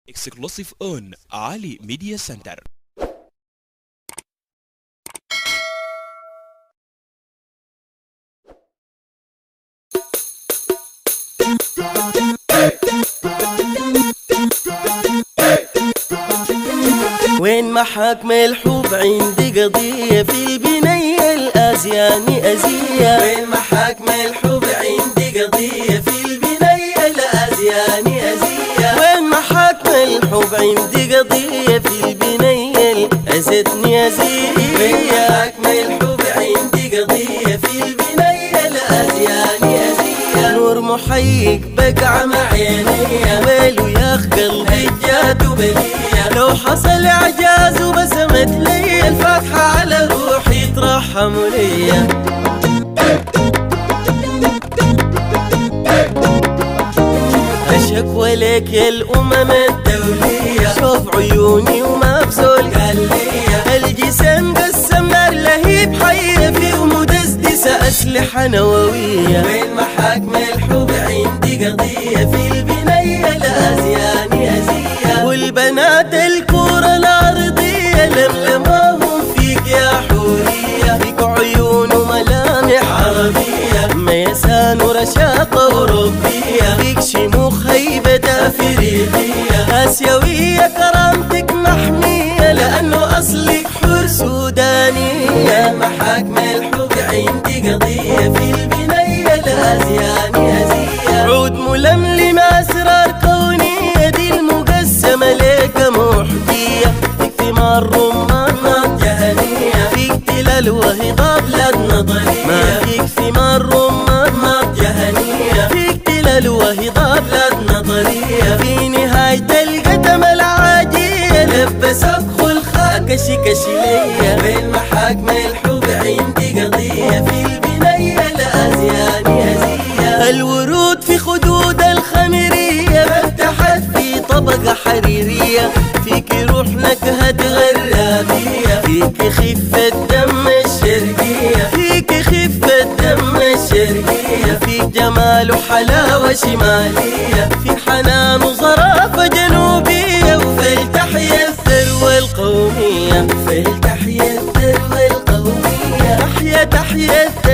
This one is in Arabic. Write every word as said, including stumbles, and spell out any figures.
Exclusive on Ali Media Center. وين محاكم الحب عندي قضية في البنية الآزياني أزية. وين محاكم الحب عندي قضية في البنية الآزياني أزية. وين محاكم الحب عندي قضية في البنية الأزتني أزية. وين محاكم الحب عندي قضية في البنية الآزياني أزية. نور محيك بقع مع عينيا ويلو يا أخ قلبي جات بلية. لو حصل إعجاز وبسمت لي الفاتحة على روحي ترحموا ليا. الشكوى لك يا الأمم الدولية. شوف عيوني وما بزول قال ليا. الجسم قسم نار لهيب حية فيه ومدسدسة أسلحة نووية. وين محاكم الحب عندي قضية في البنية الآزياني أزية. والبنات الكورة الأرضية لملماهم فيك يا حورية. فيك عيون وملامح عربية ميسان ورشاقة أوروبية. فيك شموخ هيبة أفريقية آسيوية. كرامتك محمية لأنه أصلك حور سودانية. محاكم الحب عندي قضية في البنية الآزياني أزية. عود ململم أسرار كونية دي المقسمة ليك محدية. فيك ثمار رمان جهنية. فيك تلال وهي بلاد نظرية. ما فيك ثمار رمان جهنية. فيك تلال وهي بلاد نظرية. في نهاية القدم العاجية لبسك خلخا كشي كشي ليا. وين محاكم الحب عندي قضية في البنية الآزياني أزية. الورود في خدود الخمرية فتحت في طبقة حريرية. فيك روح نكهة غرابية. فيك خفة دم الشرقية. فيك خفة دم الشرقية. فيك جمال وحلاوة شمالية. في حنان وظرافة جنوبية. وفلتحيا الثروة القومية. فلتحيا الثروة القومية. تحيا تحيا